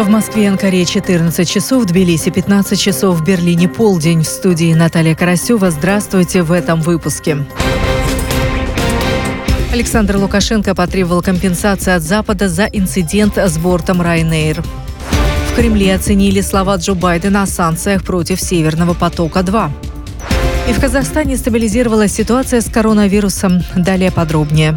В Москве и Анкаре 14 часов, в Тбилиси 15 часов, в Берлине полдень. В студии Наталья Карасева. Здравствуйте в этом выпуске. Александр Лукашенко потребовал компенсации от Запада за инцидент с бортом Ryanair. В Кремле оценили слова Джо Байдена о санкциях против Северного потока-2. И в Казахстане стабилизировалась ситуация с коронавирусом. Далее подробнее.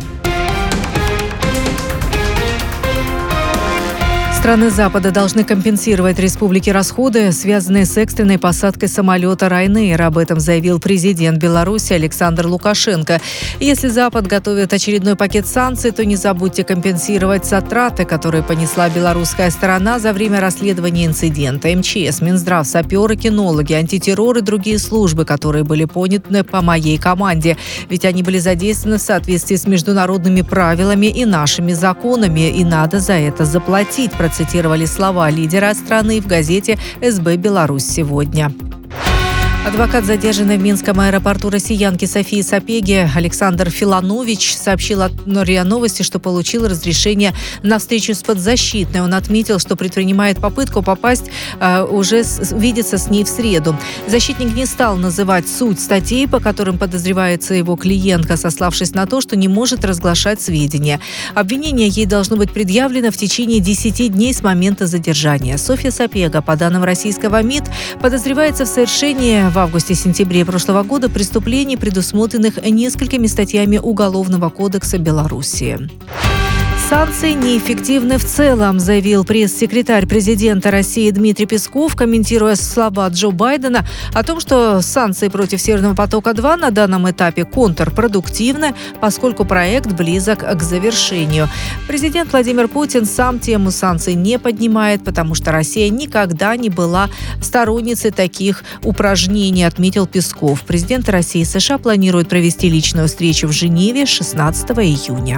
Страны Запада должны компенсировать республике расходы, связанные с экстренной посадкой самолета Ryanair. Об этом заявил президент Беларуси Александр Лукашенко. Если Запад готовит очередной пакет санкций, то не забудьте компенсировать затраты, которые понесла белорусская сторона за время расследования инцидента. МЧС, Минздрав, саперы, кинологи, антитеррор и другие службы, которые были поняты по моей команде. Ведь они были задействованы в соответствии с международными правилами и нашими законами. И надо за это заплатить, процитировали слова лидера страны в газете «СБ Беларусь сегодня». Адвокат задержанной в Минском аэропорту россиянки Софии Сапеги Александр Филанович сообщил от РИА Новости, что получил разрешение на встречу с подзащитной. Он отметил, что предпринимает попытку попасть, видеться с ней в среду. Защитник не стал называть суть статей, по которым подозревается его клиентка, сославшись на то, что не может разглашать сведения. Обвинение ей должно быть предъявлено в течение 10 дней с момента задержания. Софья Сапега, по данным российского МИД, подозревается в совершении в августе-сентябре прошлого года преступлений, предусмотренных несколькими статьями Уголовного кодекса Беларуси. Санкции неэффективны в целом, заявил пресс-секретарь президента России Дмитрий Песков, комментируя слова Джо Байдена о том, что санкции против Северного потока-2 на данном этапе контрпродуктивны, поскольку проект близок к завершению. Президент Владимир Путин сам тему санкций не поднимает, потому что Россия никогда не была сторонницей таких упражнений, отметил Песков. Президент России и США планируют провести личную встречу в Женеве 16 июня.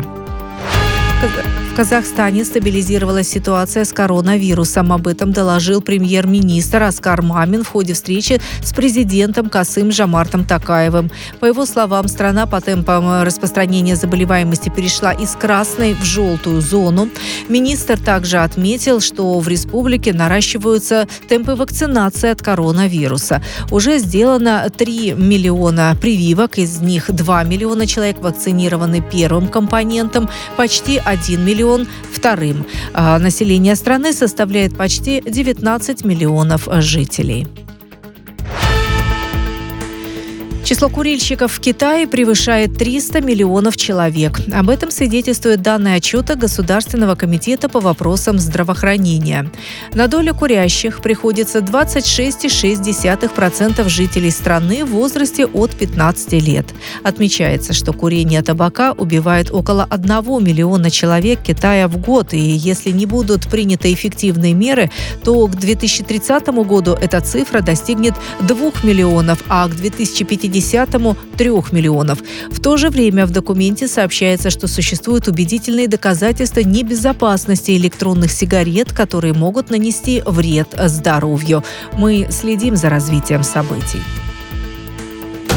В Казахстане стабилизировалась ситуация с коронавирусом. Об этом доложил премьер-министр Аскар Мамин в ходе встречи с президентом Касым-Жомартом Токаевым. По его словам, страна по темпам распространения заболеваемости перешла из красной в желтую зону. Министр также отметил, что в республике наращиваются темпы вакцинации от коронавируса. Уже сделано 3 миллиона прививок, из них 2 миллиона человек вакцинированы первым компонентом, почти 1 миллион вторым. Население страны составляет почти 19 миллионов жителей. Число курильщиков в Китае превышает 300 миллионов человек. Об этом свидетельствуют данные отчета Государственного комитета по вопросам здравоохранения. На долю курящих приходится 26,6% жителей страны в возрасте от 15 лет. Отмечается, что курение табака убивает около 1 миллиона человек Китая в год. И если не будут приняты эффективные меры, то к 2030 году эта цифра достигнет 2 миллионов, а к 2050 3 миллионов. В то же время в документе сообщается, что существуют убедительные доказательства небезопасности электронных сигарет, которые могут нанести вред здоровью. Мы следим за развитием событий.